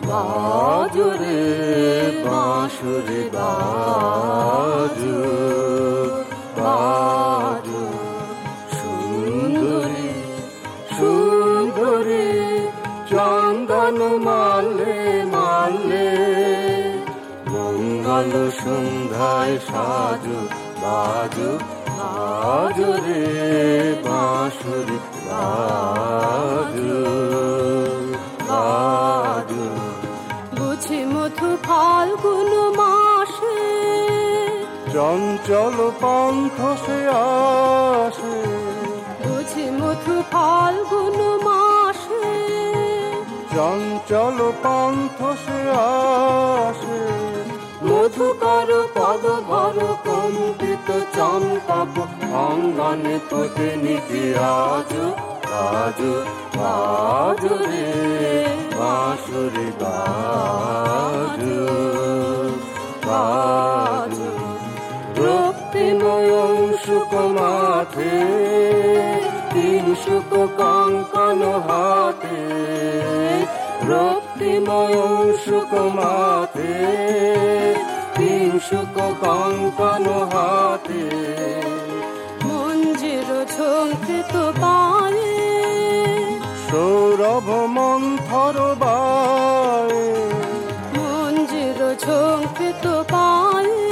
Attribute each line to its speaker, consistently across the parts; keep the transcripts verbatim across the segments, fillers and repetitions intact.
Speaker 1: বাজো রে বাঁশুরি বাজো বাজো সুন্দরী সুন্দরী চন্দন মালে মালে মঙ্গল সন্ধ্যায় সাজো বাজো বাজো রে বাঁশুরি বাজো বাজো
Speaker 2: বুঝি মধু ফাল্গুন মাসে
Speaker 1: চঞ্চল পন্থ সে আসে
Speaker 2: বুঝি মধু ফাল্গুন মাসে
Speaker 1: চঞ্চল পন্থ সে আসে মধুকর পদ ভর কম্পিত চম্পক অঙ্গনে প্রতিনিধি আজো বাজো বাজো রে বাঁশুরি বাজো বাজো রক্তিময় শুক মাথে তিন শুক কঙ্কন হাতে রক্তিময় শুক মাথে তিন শুক কঙ্কন হাতে
Speaker 2: মঞ্জির ঝঙ্কৃত পায়ে
Speaker 1: সৌরভ মন্থর বায়ে
Speaker 2: মঞ্জির ঝঙ্কৃত পায়ে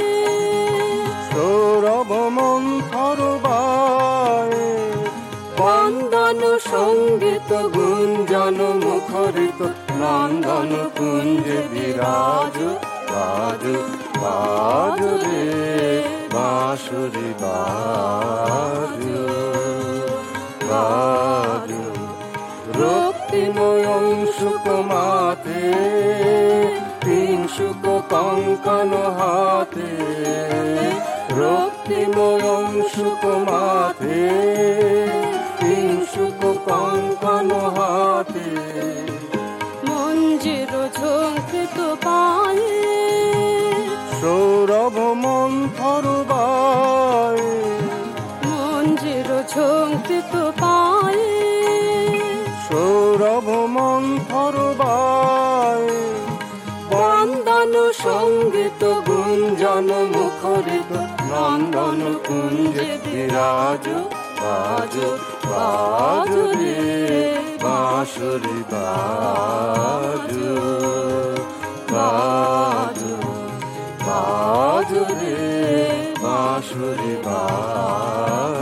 Speaker 1: সৌরভ মন্থর বায়ে
Speaker 2: বন্দন
Speaker 1: সঙ্গীত গুঞ্জন মুখরিত নন্দন কুঞ্জে বিরাজ বাজো বাজো রে বাঁশুরি বাজো বাজো রক্তিময় শুক মাথে তিন শুক কঙ্কন হাতে রক্তিময় শুক মাথে তিন শুক কঙ্কন হাতে
Speaker 2: মঞ্জির ঝঙ্কৃত পায়ে
Speaker 1: সৌরভ মন্থর বায়ে
Speaker 2: মঞ্জির ঝঙ্কৃত পায়ে
Speaker 1: সৌরভ মন্থর বায়ে বন্দন সঙ্গীত গুঞ্জন মুখরিত নন্দন কুঞ্জে বিরাজ বাজো বাজো রে বাঁশুরি বাজো বাজো বাজো রে বাঁশুরি বাজো।